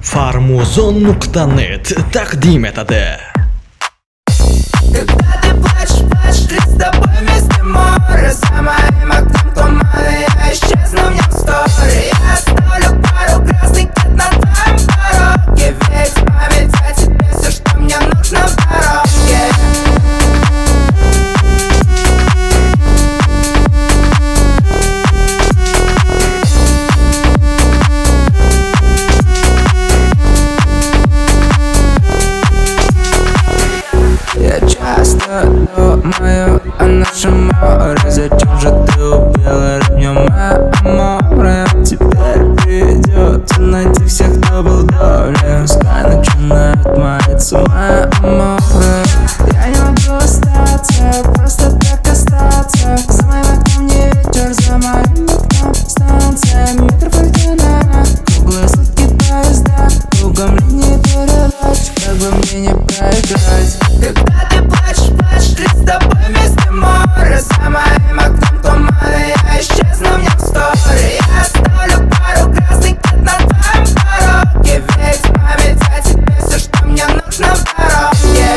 Farmuzon.net taqdim etadi. Когда ты плачешь, плачешь, ты с тобой вместе море. За моим окном туманы, я исчезну в нем стори. Я оставлю пару красных лет на твоем пороге. Ведь память о тебе все, что мне нужно в дороге. Я часто думаю о нашем море. Зачем же ты убила в нем море? Теперь придет найти всех, кто был доле. Скай начинает молиться море. Я не могу остаться, просто так остаться. За моим окном не ветер, за моим окном станция метрополитена. Круглые сутки поезда, кругом линии передач. Как бы мне не проиграть. Когда ты плачешь, плачешь, ты с тобой вместе море. За моим окном туманы, я исчезну в нем стори. Я оставлю пару красных лет на твоем пороге. Ведь память о тебе все, что мне нужно в дороге.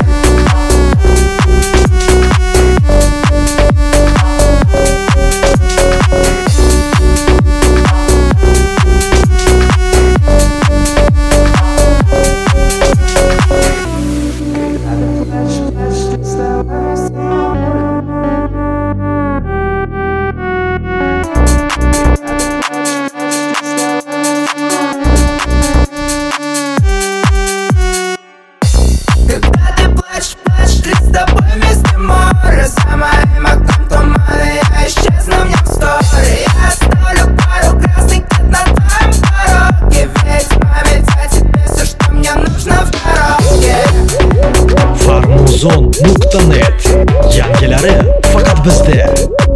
Когда ты плачешь, плачешь, ты с тобой вместе море. За моим окном туманы, я исчезну в нем стори. Я оставлю пару красных лет на твоем пороге. Ведь память о тебе все, что мне нужно в дороге. Farmuzon.net yangilari faqat bizda.